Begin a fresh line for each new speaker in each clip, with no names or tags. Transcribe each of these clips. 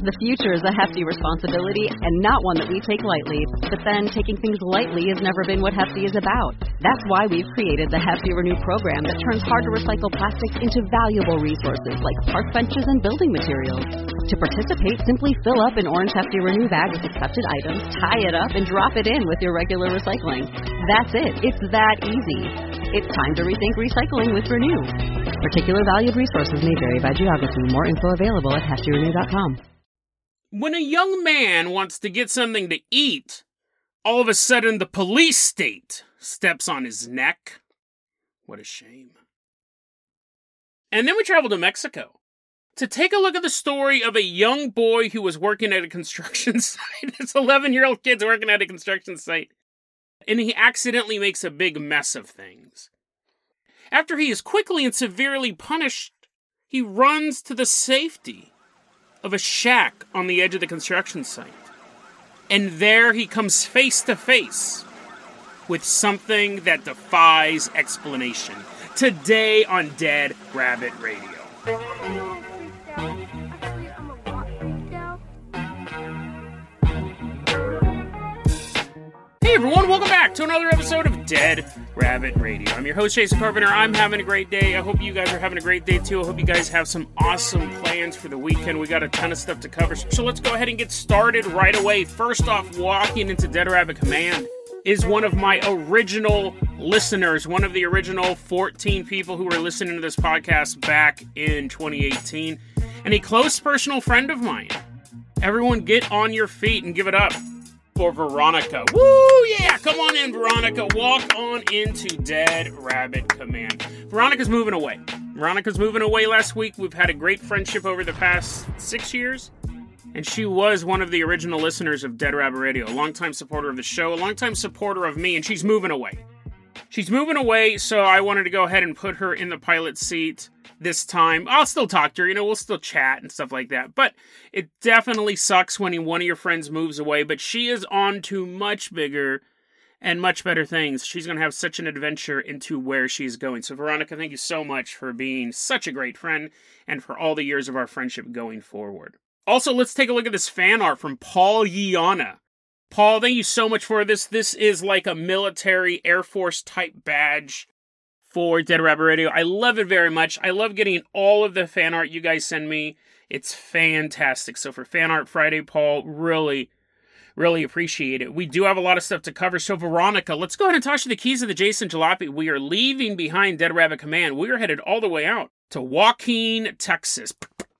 The future is a hefty responsibility and not one that we take lightly. But then, taking things lightly has never been what Hefty is about. That's why we've created the Hefty Renew program that turns hard-to-recycle plastics into valuable resources like park benches and building materials. To participate, simply fill up an orange Hefty Renew bag with accepted items, tie it up, and drop it in with your regular recycling. That's it. It's that easy. It's time to rethink recycling with Renew. Particular valued resources may vary by geography. More info available at heftyrenew.com.
When a young man wants to get something to eat, all of a sudden the police state steps on his neck. What a shame. And then we travel to Mexico to take a look at the story of a young boy who was working at a construction site. This 11-year-old kid's working at a construction site. And he accidentally makes a big mess of things. After he is quickly and severely punished, he runs to the safety of a shack on the edge of the construction site. And there he comes face to face with something that defies explanation. Today on Dead Rabbit Radio. Hey everyone, welcome back to another episode of Dead Rabbit Radio. I'm your host, Jason Carpenter. I'm having a great day. I hope you guys are having a great day too. I hope you guys have some awesome plans for the weekend. We got a ton of stuff to cover, so let's go ahead and get started right away. First off, walking into Dead Rabbit Command is one of my original listeners, one of the original 14 people who were listening to this podcast back in 2018, and a close personal friend of mine. Everyone get on your feet and give it up for Veronica. Woo, yeah, come on in, Veronica. Walk on into Dead Rabbit Command. Veronica's moving away. Veronica's moving away last week. We've had a great friendship over the past 6 years. And she was one of the original listeners of Dead Rabbit Radio, a longtime supporter of the show, a longtime supporter of me, and she's moving away. She's moving away, so I wanted to go ahead and put her in the pilot seat this time. I'll still talk to her, we'll still chat and stuff like that. But it definitely sucks when one of your friends moves away, but she is on to much bigger and much better things. She's going to have such an adventure into where she's going. So Veronica, thank you so much for being such a great friend and for all the years of our friendship going forward. Also, let's take a look at this fan art from Paul Yiana. Paul, thank you so much for this. This is like a military Air Force type badge for Dead Rabbit Radio. I love it very much. I love getting all of the fan art you guys send me. It's fantastic. So for Fan Art Friday, Paul, really appreciate it. We do have a lot of stuff to cover. So Veronica, let's go ahead and toss you the keys of the Jason Jalopy. We are leaving behind Dead Rabbit Command. We are headed all the way out to Joaquin, Texas.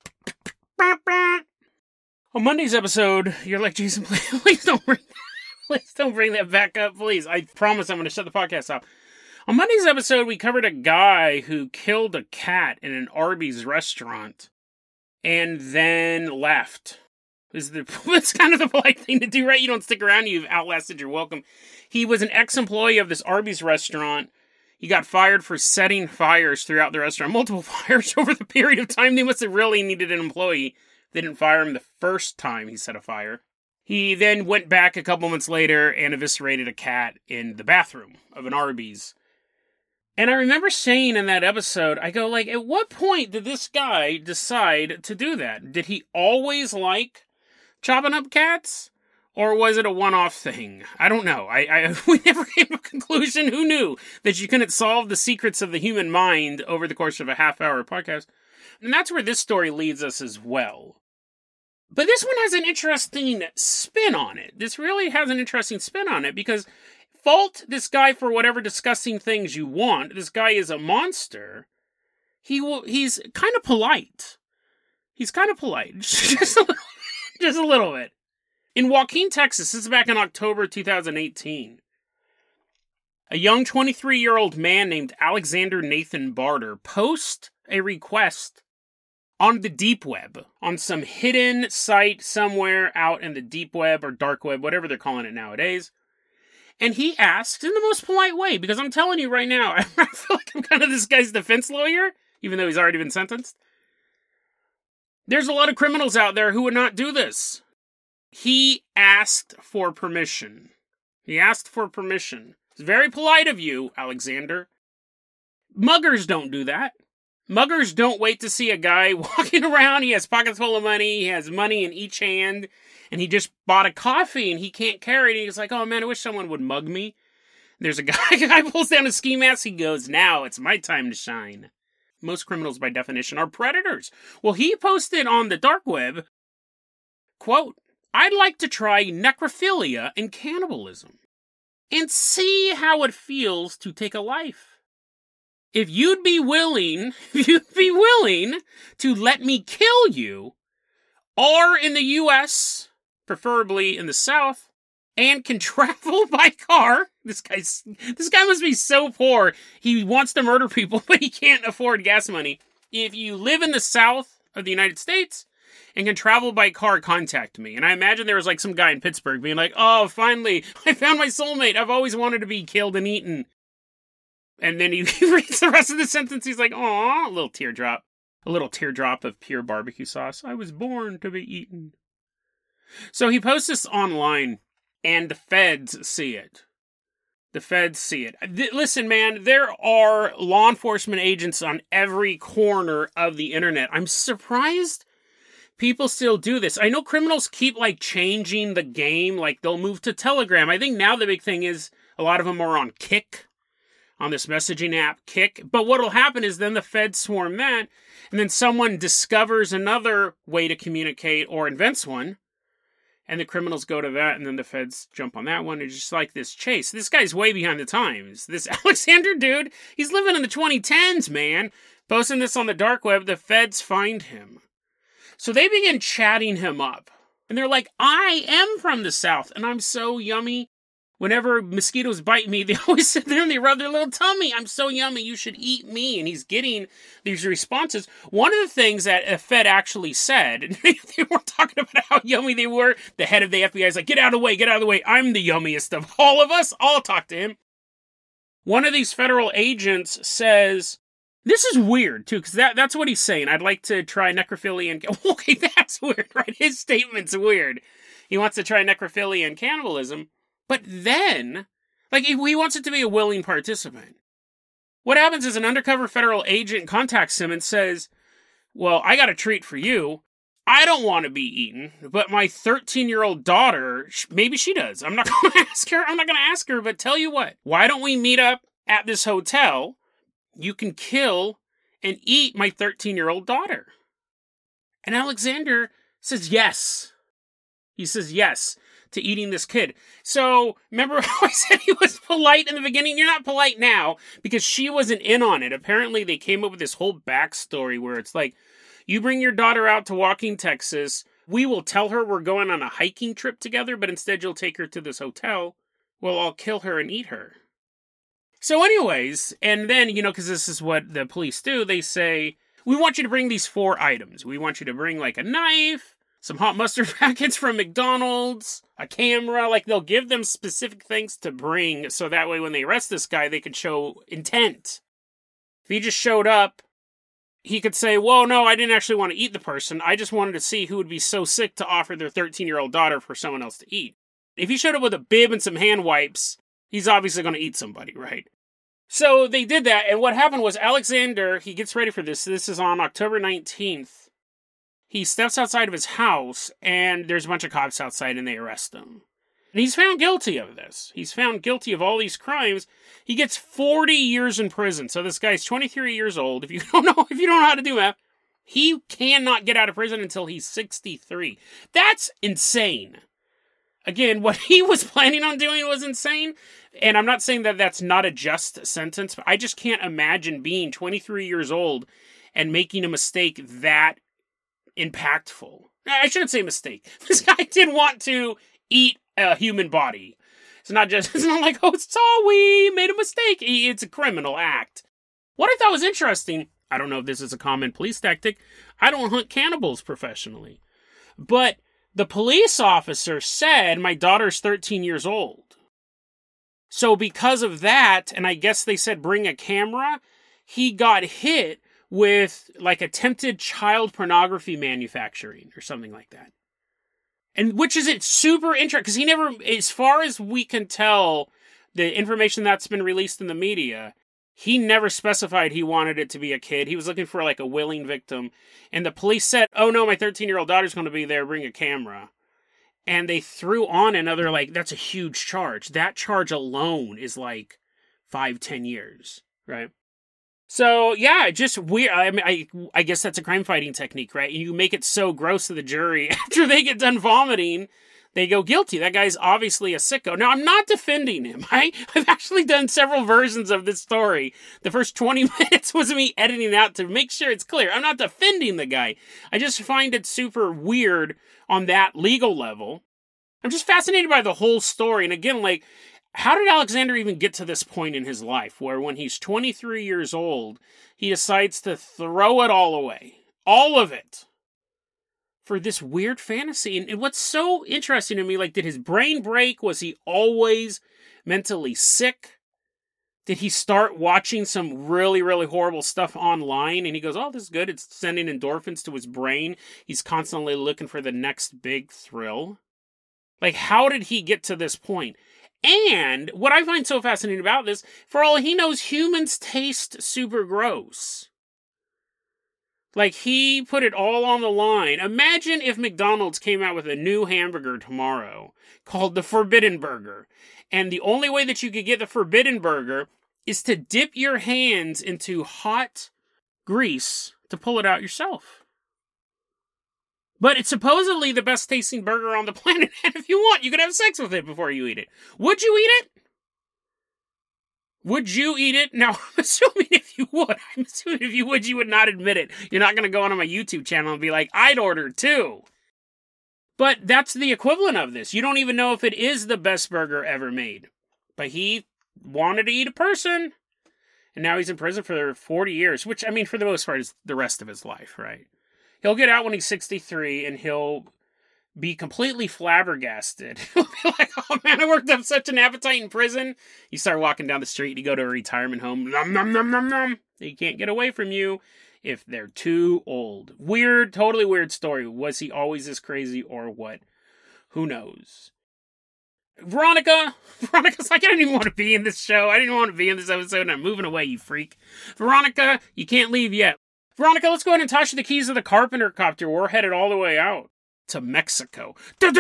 On Monday's episode, you're like, Jason, please don't bring that back up, please. I promise I'm going to shut the podcast off. On Monday's episode, we covered a guy who killed a cat in an Arby's restaurant and then left. It's kind of the polite thing to do, right? You don't stick around, you've outlasted your welcome. He was an ex-employee of this Arby's restaurant. He got fired for setting fires throughout the restaurant. Multiple fires over the period of time. They must have really needed an employee. They didn't fire him the first time he set a fire. He then went back a couple months later and eviscerated a cat in the bathroom of an Arby's. And I remember saying in that episode, I go like, at what point did this guy decide to do that? Did he always like chopping up cats? Or was it a one-off thing? I don't know. We never came to a conclusion. Who knew that you couldn't solve the secrets of the human mind over the course of a half-hour podcast? And that's where this story leads us as well. But this one has an interesting spin on it. This really has an interesting spin on it because fault this guy for whatever disgusting things you want. This guy is a monster. He's kind of polite. He's kind of polite. Just a little bit. In Joaquin, Texas, this is back in October 2018. A young 23-year-old man named Alexander Nathan Barter posts a request on the deep web, on some hidden site somewhere out in the deep web or dark web, whatever they're calling it nowadays. And he asks in the most polite way, because I'm telling you right now, I feel like I'm kind of this guy's defense lawyer, even though he's already been sentenced. There's a lot of criminals out there who would not do this. He asked for permission. It's very polite of you, Alexander. Muggers don't do that. Muggers don't wait to see a guy walking around. He has pockets full of money. He has money in each hand. And he just bought a coffee and he can't carry it. And he's like, oh man, I wish someone would mug me. And there's a guy pulls down his ski mask. He goes, now it's my time to shine. Most criminals by definition are predators. Well, he posted on the dark web, quote, I'd like to try necrophilia and cannibalism and see how it feels to take a life. If you'd be willing to let me kill you, or in the U.S., preferably in the South, and can travel by car. This guy must be so poor. He wants to murder people, but he can't afford gas money. If you live in the South of the United States and can travel by car, contact me. And I imagine there was like some guy in Pittsburgh being like, oh, finally, I found my soulmate. I've always wanted to be killed and eaten. And then he reads the rest of the sentence. He's like, aw, a little teardrop. A little teardrop of pure barbecue sauce. I was born to be eaten. So he posts this online, and the feds see it. The feds see it. Listen, man, there are law enforcement agents on every corner of the internet. I'm surprised people still do this. I know criminals keep, like, changing the game. Like, they'll move to Telegram. I think now the big thing is a lot of them are on Kik, on this messaging app, Kik. But what'll happen is then the feds swarm that, and then someone discovers another way to communicate or invents one, and the criminals go to that, and then the feds jump on that one. It's just like this chase. This guy's way behind the times. This Alexander dude, he's living in the 2010s, man. Posting this on the dark web, the feds find him. So they begin chatting him up. And they're like, I am from the South, and I'm so yummy. Whenever mosquitoes bite me, they always sit there and they rub their little tummy. I'm so yummy, you should eat me. And he's getting these responses. One of the things that a Fed actually said, and they weren't talking about how yummy they were. The head of the FBI is like, get out of the way. I'm the yummiest of all of us. I'll talk to him. One of these federal agents says, this is weird, too, because that's what he's saying. I'd like to try necrophilia and... Okay, that's weird, right? His statement's weird. He wants to try necrophilia and cannibalism. But then, like, he wants it to be a willing participant. What happens is an undercover federal agent contacts him and says, well, I got a treat for you. I don't want to be eaten, but my 13-year-old daughter, maybe she does. I'm not going to ask her, but tell you what. Why don't we meet up at this hotel? You can kill and eat my 13-year-old daughter. And Alexander says yes. He says yes to eating this kid. So, remember how I said he was polite in the beginning? You're not polite now, because she wasn't in on it. Apparently, they came up with this whole backstory where it's like, you bring your daughter out to Walking, Texas, we will tell her we're going on a hiking trip together, but instead you'll take her to this hotel. Well, I'll kill her and eat her. So anyways, and then, because this is what the police do, they say, we want you to bring these 4 items. We want you to bring, like, a knife, some hot mustard packets from McDonald's, a camera. Like, they'll give them specific things to bring, so that way when they arrest this guy, they could show intent. If he just showed up, he could say, whoa, no, I didn't actually want to eat the person. I just wanted to see who would be so sick to offer their 13-year-old daughter for someone else to eat. If he showed up with a bib and some hand wipes, he's obviously going to eat somebody, right? So they did that, and what happened was Alexander, he gets ready for this. This is on October 19th. He steps outside of his house, and there's a bunch of cops outside, and they arrest him. And he's found guilty of this. He's found guilty of all these crimes. He gets 40 years in prison. So this guy's 23 years old. If you don't know how to do math, he cannot get out of prison until he's 63. That's insane. Again, what he was planning on doing was insane. And I'm not saying that that's not a just sentence, but I just can't imagine being 23 years old and making a mistake that impactful. I shouldn't say mistake. This guy did want to eat a human body. It's not like, oh, we made a mistake. It's a criminal act. What I thought was interesting, I don't know if this is a common police tactic, I don't hunt cannibals professionally, but the police officer said, my daughter's 13 years old. So because of that, and I guess they said bring a camera, he got hit with, like, attempted child pornography manufacturing or something like that. And which is super interesting, because he never, as far as we can tell, the information that's been released in the media, He never specified he wanted it to be a kid. He was looking for like a willing victim. And the police said, oh no, my 13-year-old daughter's going to be there, bring a camera. And they threw on another, like, that's a huge charge. That charge alone is like 5-10 years, right? So, yeah, just weird. I mean, I guess that's a crime fighting technique, right? You make it so gross to the jury after they get done vomiting, they go guilty. That guy's obviously a sicko. Now, I'm not defending him. I've actually done several versions of this story. The first 20 minutes was me editing out to make sure it's clear. I'm not defending the guy. I just find it super weird on that legal level. I'm just fascinated by the whole story. And again, like, how did Alexander even get to this point in his life where when he's 23 years old, he decides to throw it all away? All of it. For this weird fantasy. And what's so interesting to me, like, did his brain break? Was he always mentally sick? Did he start watching some really, really horrible stuff online? And he goes, oh, this is good. It's sending endorphins to his brain. He's constantly looking for the next big thrill. Like, how did he get to this point? And what I find so fascinating about this, for all he knows, humans taste super gross. Like, he put it all on the line. Imagine if McDonald's came out with a new hamburger tomorrow called the Forbidden Burger. And the only way that you could get the Forbidden Burger is to dip your hands into hot grease to pull it out yourself. But it's supposedly the best tasting burger on the planet. And if you want, you can have sex with it before you eat it. Would you eat it? Would you eat it? Now, I'm assuming if you would. I'm assuming if you would not admit it. You're not going to go onto my YouTube channel and be like, I'd order too. But that's the equivalent of this. You don't even know if it is the best burger ever made. But he wanted to eat a person. And now he's in prison for 40 years. Which, I mean, for the most part, is the rest of his life, right? He'll get out when he's 63 and he'll be completely flabbergasted. He'll be like, oh man, I worked up such an appetite in prison. You start walking down the street, you go to a retirement home, nom nom nom nom nom. They can't get away from you if they're too old. Weird, totally weird story. Was he always this crazy or what? Who knows? Veronica's like, I didn't even want to be in this show. I didn't want to be in this episode, and I'm moving away, you freak. Veronica, you can't leave yet. Veronica, let's go ahead and toss you the keys of the Carpenter copter. We're headed all the way out to Mexico.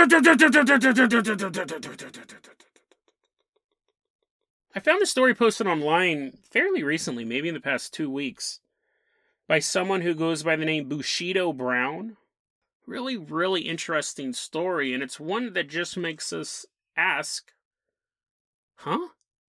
I found this story posted online fairly recently, maybe in the past 2 weeks, by someone who goes by the name Bushido Brown. Really, really interesting story, and it's one that just makes us ask, huh?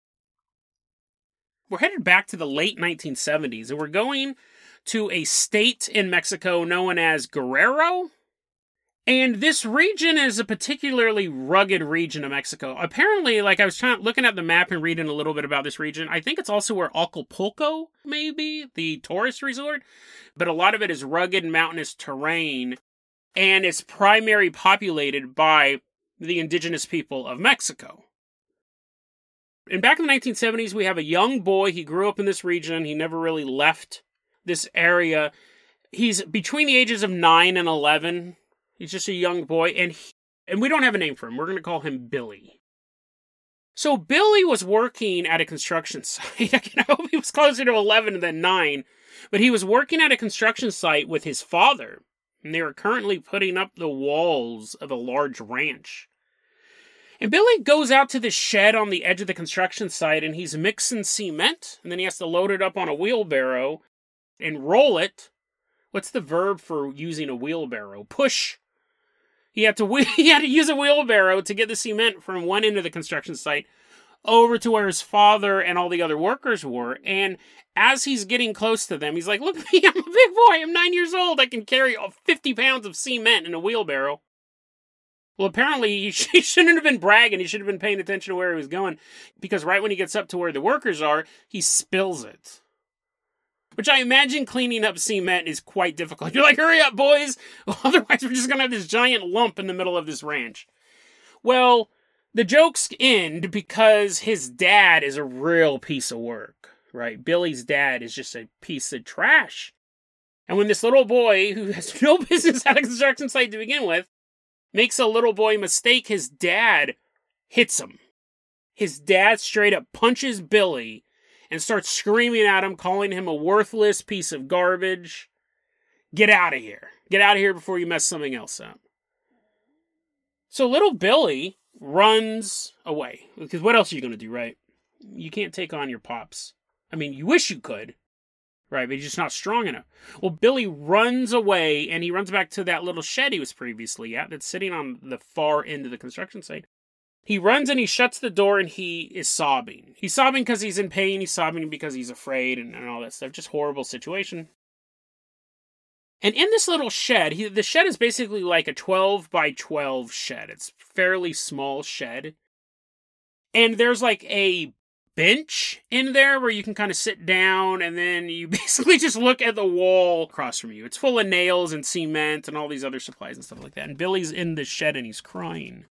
We're headed back to the late 1970s, and we're going to a state in Mexico known as Guerrero. And this region is a particularly rugged region of Mexico. Apparently, like, I was looking at the map and reading a little bit about this region. I think it's also where Acapulco may be, the tourist resort. But a lot of it is rugged mountainous terrain. And it's primarily populated by the indigenous people of Mexico. And back in the 1970s, we have a young boy. He grew up in this region. He never really left this area. He's between the ages of 9 and 11. He's just a young boy, and we don't have a name for him. We're going to call him Billy. So Billy was working at a construction site. I hope he was closer to 11 than 9, but he was working at a construction site with his father, and they were currently putting up the walls of a large ranch. And Billy goes out to the shed on the edge of the construction site, and he's mixing cement, and then he has to load it up on a wheelbarrow and roll it. What's the verb for using a wheelbarrow? Push. He had to use a wheelbarrow to get the cement from one end of the construction site over to where his father and all the other workers were. And as he's getting close to them, he's like, look at me, I'm a big boy, I'm 9 years old, I can carry 50 pounds of cement in a wheelbarrow. Well, apparently, he shouldn't have been bragging, he should have been paying attention to where he was going, because right when he gets up to where the workers are, he spills it. Which I imagine cleaning up cement is quite difficult. You're like, hurry up, boys! Otherwise, we're just going to have this giant lump in the middle of this ranch. Well, the jokes end because his dad is a real piece of work, right? Billy's dad is just a piece of trash. And when this little boy, who has no business at a construction site to begin with, makes a little boy mistake, his dad hits him. His dad straight up punches Billy and starts screaming at him, calling him a worthless piece of garbage. Get out of here. Get out of here before you mess something else up. So little Billy runs away. Because what else are you going to do, right? You can't take on your pops. I mean, you wish you could, right? But you're just not strong enough. Well, Billy runs away, and he runs back to that little shed he was previously at that's sitting on the far end of the construction site. He runs and he shuts the door, and he is sobbing. He's sobbing because he's in pain. He's sobbing because he's afraid and all that stuff. Just horrible situation. And in this little shed, the shed is basically like a 12 by 12 shed. It's a fairly small shed. And there's like a bench in there where you can kind of sit down, and then you basically just look at the wall across from you. It's full of nails and cement and all these other supplies and stuff like that. And Billy's in the shed and he's crying.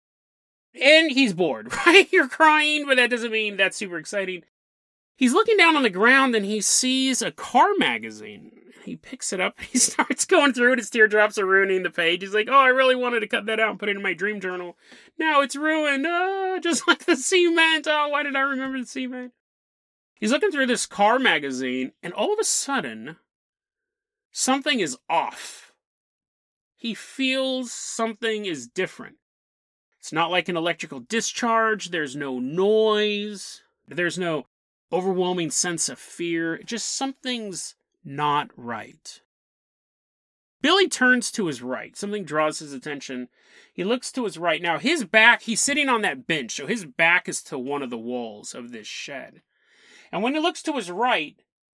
And he's bored, right? You're crying, but that doesn't mean that's super exciting. He's looking down on the ground and he sees a car magazine. He picks it up, he starts going through it, his teardrops are ruining the page. He's like, oh, I really wanted to cut that out and put it in my dream journal. Now it's ruined, just like the cement. Oh, why did I remember the cement? He's looking through this car magazine, and all of a sudden, something is off. He feels something is different. It's not like an electrical discharge, there's no noise, there's no overwhelming sense of fear, just something's not right. Billy turns to his right. Something draws his attention. He looks to his right. Now, his back, he's sitting on that bench, so his back is to one of the walls of this shed. And when he looks to his right,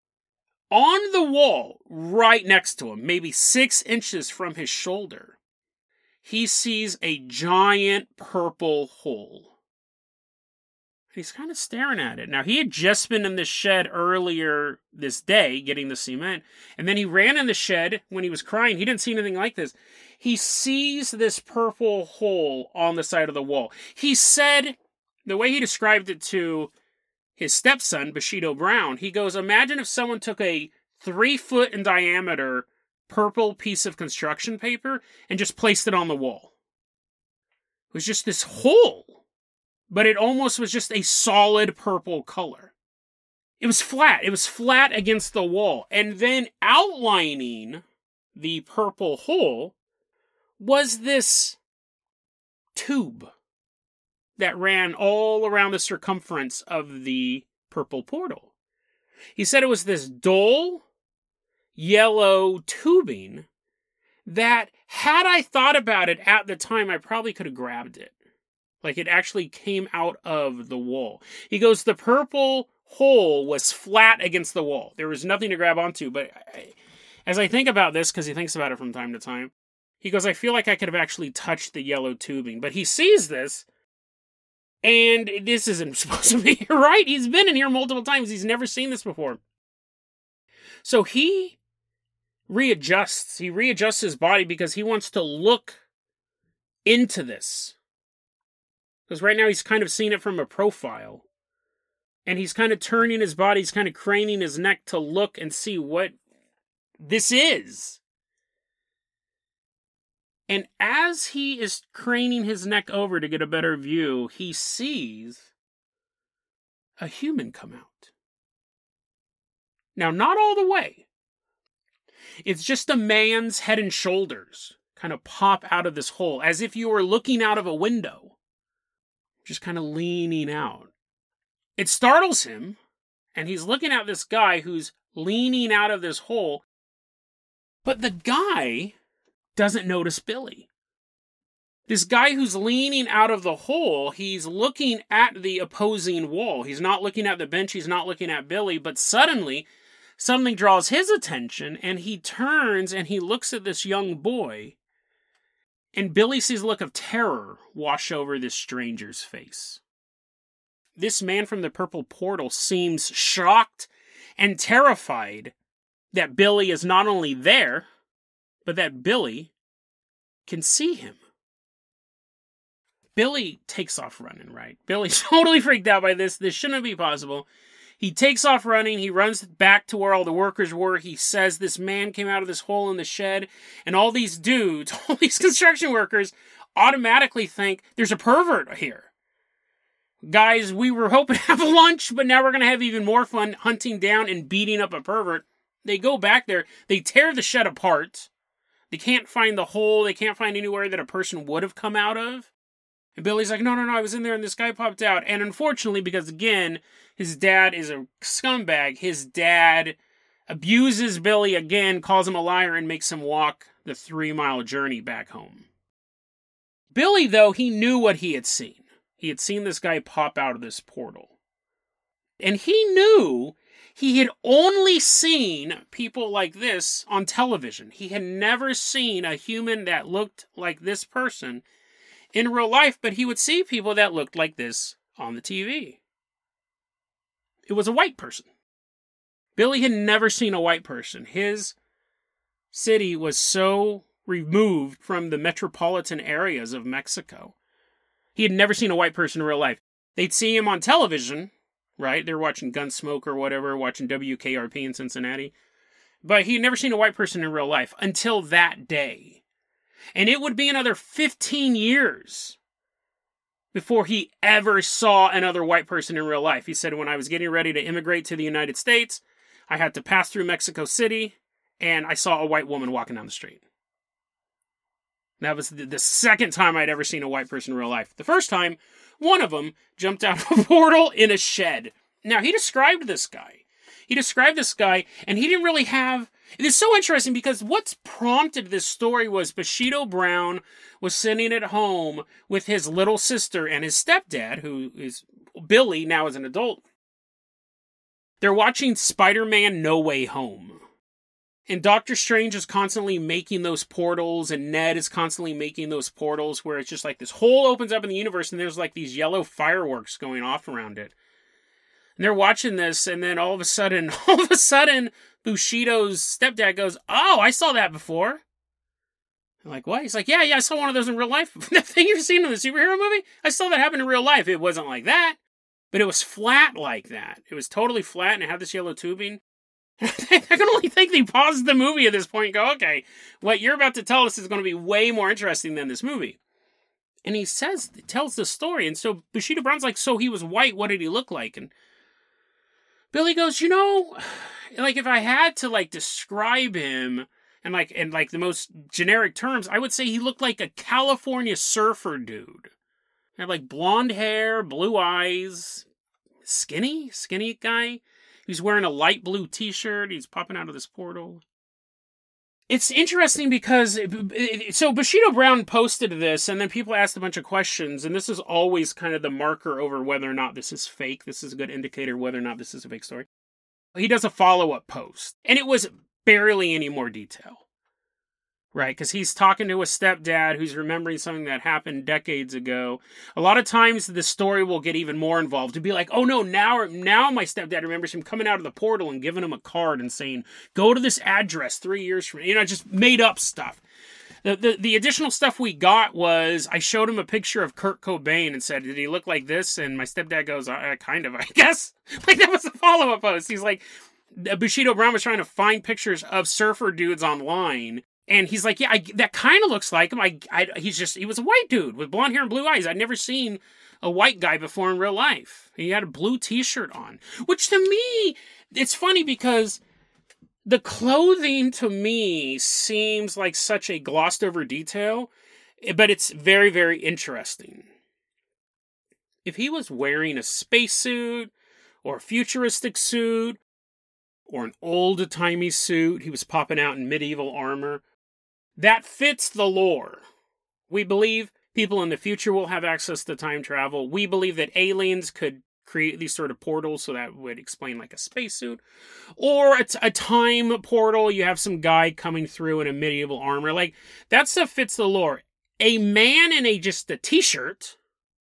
on the wall, right next to him, maybe 6 inches from his shoulder, he sees a giant purple hole. He's kind of staring at it. Now, he had just been in the shed earlier this day getting the cement, and then he ran in the shed when he was crying. He didn't see anything like this. He sees this purple hole on the side of the wall. He said, the way he described it to his stepson, Bushido Brown, he goes, imagine if someone took a 3-foot in diameter purple piece of construction paper and just placed it on the wall. It was just this hole. But it almost was just a solid purple color. It was flat. It was flat against the wall. And then outlining the purple hole was this tube that ran all around the circumference of the purple portal. He said it was this dull yellow tubing that, had I thought about it at the time, I probably could have grabbed it. Like it actually came out of the wall. He goes, the purple hole was flat against the wall. There was nothing to grab onto. But as I think about this, because he thinks about it from time to time, he goes, I feel like I could have actually touched the yellow tubing. But he sees this, and this isn't supposed to be right. He's been in here multiple times. He's never seen this before. So he readjusts. He readjusts his body because he wants to look into this. Because right now he's kind of seeing it from a profile. And he's kind of turning his body, he's kind of craning his neck to look and see what this is. And as he is craning his neck over to get a better view, he sees a human come out. Now, not all the way. It's just a man's head and shoulders kind of pop out of this hole, as if you were looking out of a window. Just kind of leaning out. It startles him, and he's looking at this guy who's leaning out of this hole, but the guy doesn't notice Billy. This guy who's leaning out of the hole, he's looking at the opposing wall. He's not looking at the bench, he's not looking at Billy, but suddenly something draws his attention, and he turns and he looks at this young boy. And Billy sees a look of terror wash over this stranger's face. This man from the purple portal seems shocked and terrified that Billy is not only there, but that Billy can see him. Billy takes off running, right? Billy's totally freaked out by this. This shouldn't be possible. He takes off running. He runs back to where all the workers were. He says this man came out of this hole in the shed. And all these dudes, all these construction workers, automatically think there's a pervert here. guys, we were hoping to have lunch, but now we're going to have even more fun hunting down and beating up a pervert. They go back there. They tear the shed apart. They can't find the hole. They can't find anywhere that a person would have come out of. And Billy's like, no, I was in there and this guy popped out. And unfortunately, because again, his dad is a scumbag, his dad abuses Billy again, calls him a liar, and makes him walk the 3-mile journey back home. Billy, though, he knew what he had seen. He had seen this guy pop out of this portal. And he knew he had only seen people like this on television. He had never seen a human that looked like this person in real life, but he would see people that looked like this on the TV. It was a white person. Billy had never seen a white person. His city was so removed from the metropolitan areas of Mexico. He had never seen a white person in real life. They'd see him on television, right? They're watching Gunsmoke or whatever, watching WKRP in Cincinnati. But he'd never seen a white person in real life until that day. And it would be another 15 years before he ever saw another white person in real life. He said, when I was getting ready to immigrate to the United States, I had to pass through Mexico City, and I saw a white woman walking down the street. That was the second time I'd ever seen a white person in real life. The first time, one of them jumped out of a portal in a shed. Now, he described this guy. And he didn't really have... It is so interesting because what's prompted this story was Bushido Brown was sitting at home with his little sister and his stepdad, who is Billy, now as an adult. They're watching Spider-Man No Way Home. And Doctor Strange is constantly making those portals, and Ned is constantly making those portals where it's just like this hole opens up in the universe and there's like these yellow fireworks going off around it. And they're watching this, and then all of a sudden, Bushido's stepdad goes, oh, I saw that before. I'm like, what? He's like, yeah, I saw one of those in real life. That thing you've seen in the superhero movie? I saw that happen in real life. It wasn't like that, but it was flat like that. It was totally flat, and it had this yellow tubing. I can only think they paused the movie at this point and go, okay, what you're about to tell us is going to be way more interesting than this movie. And he tells the story, and so Bushido Brown's like, so he was white, what did he look like? And Billy goes, like if I had to like describe him in the most generic terms, I would say he looked like a California surfer dude. He had like blonde hair, blue eyes, skinny guy. He was wearing a light blue t-shirt. He's popping out of this portal. It's interesting because, so Bushido Brown posted this, and then people asked a bunch of questions, and this is always kind of the marker over whether or not this is fake. This is a good indicator whether or not this is a fake story. He does a follow-up post, and it was barely any more detail, right? Because he's talking to a stepdad who's remembering something that happened decades ago. A lot of times the story will get even more involved to be like, oh no, now my stepdad remembers him coming out of the portal and giving him a card and saying, go to this address 3 years from now. Just made up stuff. The additional stuff we got was, I showed him a picture of Kurt Cobain and said, did he look like this? And my stepdad goes, kind of, I guess. Like, that was the follow-up post. He's like, Bushido Brown was trying to find pictures of surfer dudes online. And he's like, yeah, that kind of looks like him. He was a white dude with blonde hair and blue eyes. I'd never seen a white guy before in real life. He had a blue t-shirt on, which to me, it's funny because the clothing to me seems like such a glossed over detail, but it's very, very interesting. If he was wearing a spacesuit or a futuristic suit or an old-timey suit, he was popping out in medieval armor, that fits the lore. We believe people in the future will have access to time travel. We believe that aliens could create these sort of portals, so that would explain like a spacesuit. Or a time portal, you have some guy coming through in a medieval armor. Like, that stuff fits the lore. A man in just a t-shirt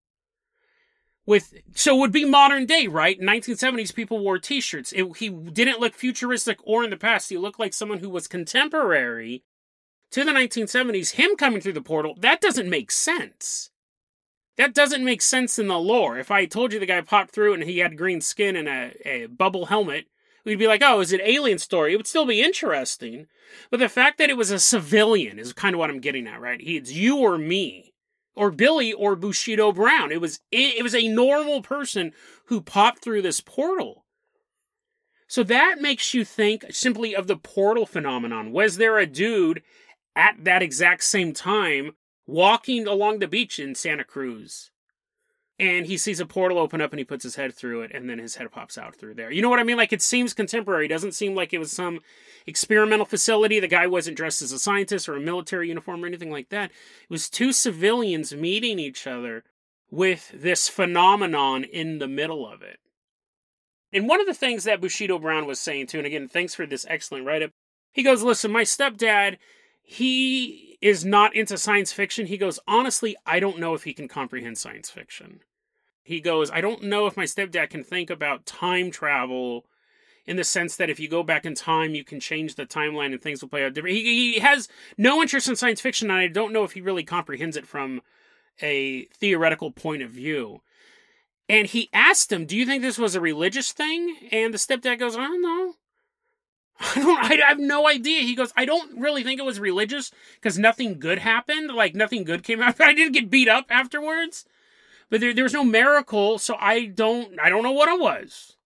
so it would be modern day, right? In 1970s, people wore t-shirts. He didn't look futuristic or in the past. He looked like someone who was contemporary to the 1970s. Him coming through the portal, that doesn't make sense. That doesn't make sense in the lore. If I told you the guy popped through and he had green skin and a bubble helmet, we'd be like, oh, is it an alien story? It would still be interesting. But the fact that it was a civilian is kind of what I'm getting at, right? It's you or me. or Billy or Bushido Brown. It was a normal person who popped through this portal. So that makes you think simply of the portal phenomenon. Was there a dude at that exact same time walking along the beach in Santa Cruz? And he sees a portal open up and he puts his head through it, and then his head pops out through there. You know what I mean? Like, it seems contemporary. It doesn't seem like it was some experimental facility. The guy wasn't dressed as a scientist or a military uniform or anything like that. It was two civilians meeting each other with this phenomenon in the middle of it. And one of the things that Bushido Brown was saying too, and again, thanks for this excellent write-up, he goes, listen, my stepdad, he is not into science fiction. He goes, honestly, I don't know if he can comprehend science fiction. He goes, I don't know if my stepdad can think about time travel in the sense that if you go back in time, you can change the timeline and things will play out different. He has no interest in science fiction, and I don't know if he really comprehends it from a theoretical point of view. And he asked him, do you think this was a religious thing? And the stepdad goes, I don't know. I have no idea. He goes, I don't really think it was religious because nothing good happened. Like, nothing good came out. I didn't get beat up afterwards. But there was no miracle, so I don't know what it was.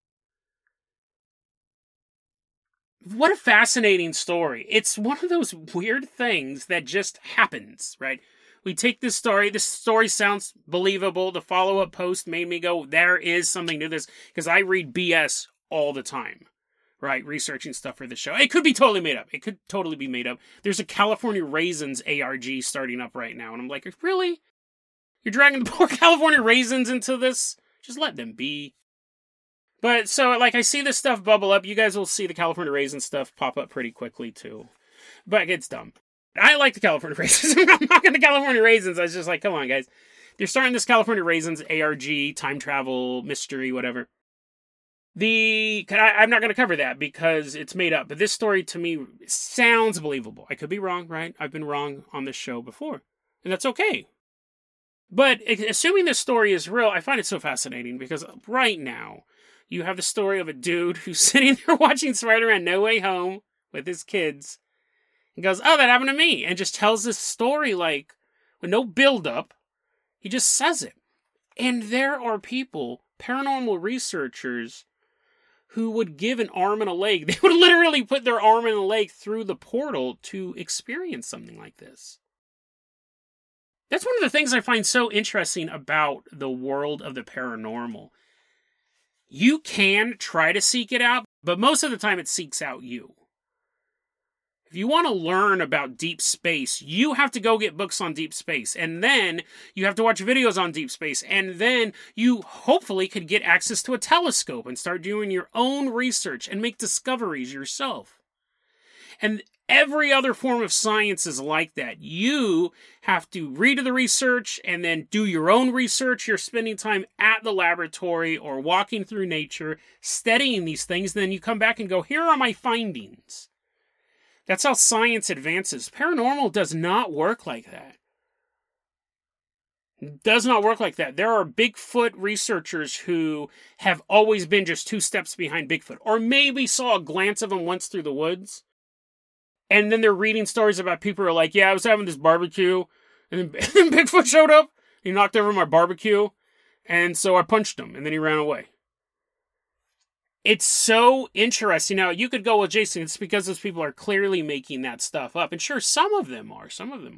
What a fascinating story. It's one of those weird things that just happens, right? We take this story sounds believable. The follow-up post made me go, there is something to this, because I read BS all the time, right? Researching stuff for the show. It could be totally made up. It could totally be made up. There's a California Raisins ARG starting up right now, and I'm like, really? You're dragging the poor California Raisins into this? Just let them be. But, so, like, I see this stuff bubble up. You guys will see the California Raisin stuff pop up pretty quickly, too. But it's dumb. I like the California Raisins. I'm not going to California Raisins. I was just like, come on, guys. They're starting this California Raisins ARG, time travel, mystery, whatever. I'm not going to cover that because it's made up. But this story, to me, sounds believable. I could be wrong, right? I've been wrong on this show before. And that's okay. But assuming this story is real, I find it so fascinating because right now, you have the story of a dude who's sitting there watching Spider-Man No Way Home with his kids and goes, oh, that happened to me, and just tells this story like with no build-up. He just says it. And there are people, paranormal researchers, who would give an arm and a leg. They would literally put their arm and a leg through the portal to experience something like this. That's one of the things I find so interesting about the world of the paranormal. You can try to seek it out, but most of the time it seeks out you. If you want to learn about deep space, you have to go get books on deep space, and then you have to watch videos on deep space, and then you hopefully could get access to a telescope and start doing your own research and make discoveries yourself. And every other form of science is like that. You have to read the research and then do your own research. You're spending time at the laboratory or walking through nature, studying these things. Then you come back and go, here are my findings. That's how science advances. Paranormal does not work like that. It does not work like that. There are Bigfoot researchers who have always been just 2 steps behind Bigfoot, or maybe saw a glance of him once through the woods. And then they're reading stories about people who are like, yeah, I was having this barbecue, and then Bigfoot showed up, he knocked over my barbecue, and so I punched him, and then he ran away. It's so interesting. Now, you could go, well, Jason, it's because those people are clearly making that stuff up. And sure, some of them are.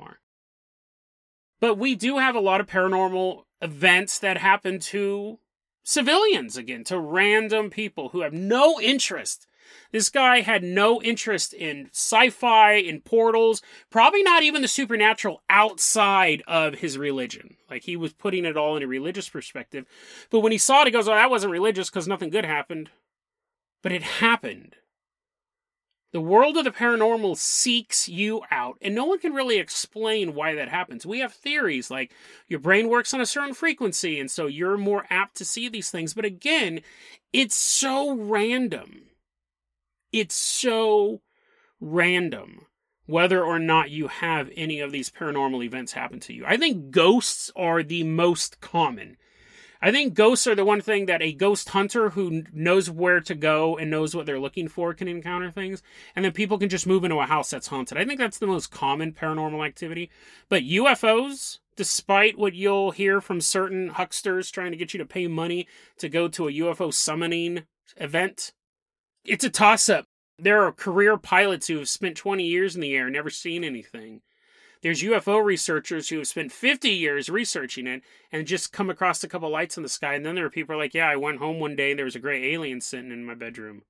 But we do have a lot of paranormal events that happen to civilians, again, to random people who have no interest. This guy had no interest in sci-fi, in portals, probably not even the supernatural outside of his religion. Like, he was putting it all in a religious perspective. But when he saw it, he goes, oh, that wasn't religious because nothing good happened. But it happened. The world of the paranormal seeks you out, and no one can really explain why that happens. We have theories like your brain works on a certain frequency, and so you're more apt to see these things. But again, it's so random. It's so random whether or not you have any of these paranormal events happen to you. I think ghosts are the most common. I think ghosts are the one thing that a ghost hunter who knows where to go and knows what they're looking for can encounter things. And then people can just move into a house that's haunted. I think that's the most common paranormal activity. But UFOs, despite what you'll hear from certain hucksters trying to get you to pay money to go to a UFO summoning event, it's a toss-up. There are career pilots who have spent 20 years in the air and never seen anything. There's UFO researchers who have spent 50 years researching it and just come across a couple lights in the sky. And then there are people who are like, yeah, I went home one day and there was a gray alien sitting in my bedroom.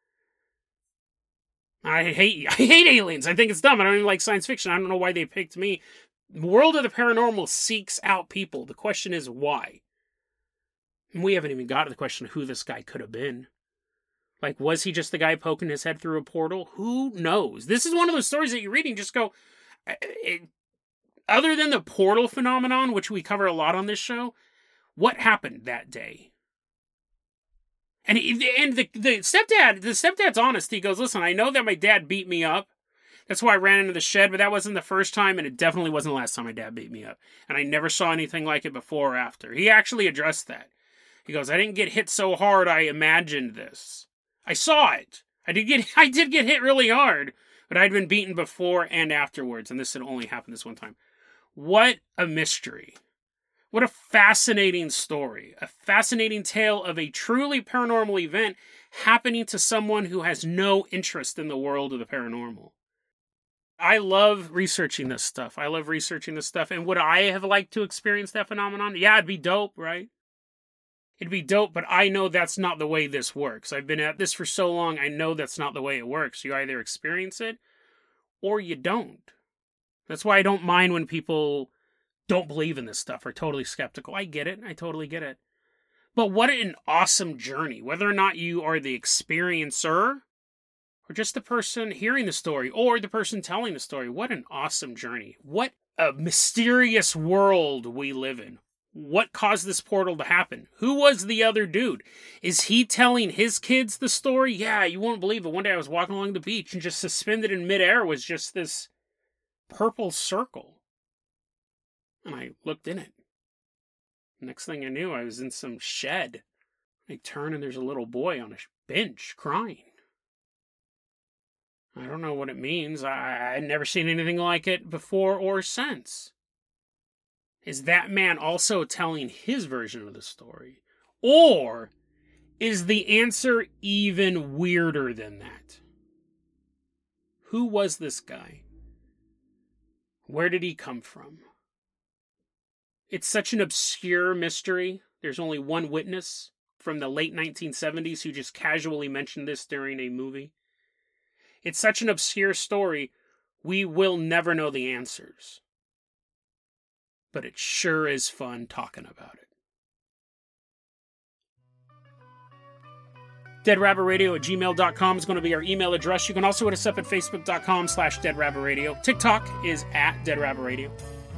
I hate aliens. I think it's dumb. I don't even like science fiction. I don't know why they picked me. The world of the paranormal seeks out people. The question is why? And we haven't even got to the question of who this guy could have been. Like, was he just the guy poking his head through a portal? Who knows? This is one of those stories that you read and just go... other than the portal phenomenon, which we cover a lot on this show, what happened that day? And the stepdad's honest. He goes, listen, I know that my dad beat me up. That's why I ran into the shed, but that wasn't the first time, and it definitely wasn't the last time my dad beat me up. And I never saw anything like it before or after. He actually addressed that. He goes, I didn't get hit so hard I imagined this. I saw it. I did get hit really hard, but I'd been beaten before and afterwards, and this had only happened this one time. What a mystery. What a fascinating story. A fascinating tale of a truly paranormal event happening to someone who has no interest in the world of the paranormal. I love researching this stuff. And would I have liked to experience that phenomenon? Yeah, it'd be dope, right? It'd be dope, but I know that's not the way this works. I've been at this for so long, I know that's not the way it works. You either experience it, or you don't. That's why I don't mind when people don't believe in this stuff, are totally skeptical. I get it. I totally get it. But what an awesome journey. Whether or not you are the experiencer, or just the person hearing the story, or the person telling the story. What an awesome journey. What a mysterious world we live in. What caused this portal to happen? Who was the other dude? Is he telling his kids the story? Yeah, you won't believe it. One day I was walking along the beach and just suspended in midair was just this purple circle. And I looked in it. Next thing I knew, I was in some shed. I turn and there's a little boy on a bench crying. I don't know what it means. I'd never seen anything like it before or since. Is that man also telling his version of the story? Or is the answer even weirder than that? Who was this guy? Where did he come from? It's such an obscure mystery. There's only one witness from the late 1970s who just casually mentioned this during a movie. It's such an obscure story, we will never know the answers. But it sure is fun talking about it. DeadRabbitRadio@gmail.com is going to be our email address. You can also hit us up at Facebook.com/DeadRabbitRadio. TikTok is @DeadRabbitRadio.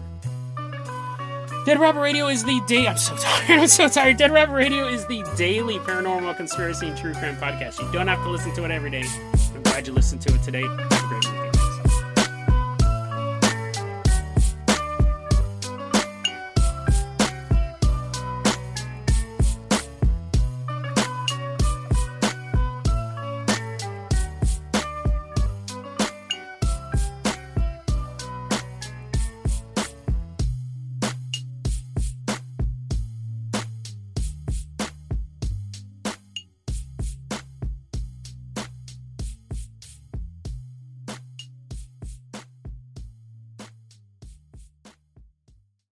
Dead Rabbit Radio is the day. I'm so tired. Dead Rabbit Radio is the daily paranormal conspiracy and true crime podcast. You don't have to listen to it every day. I'm glad you listened to it today. Have a great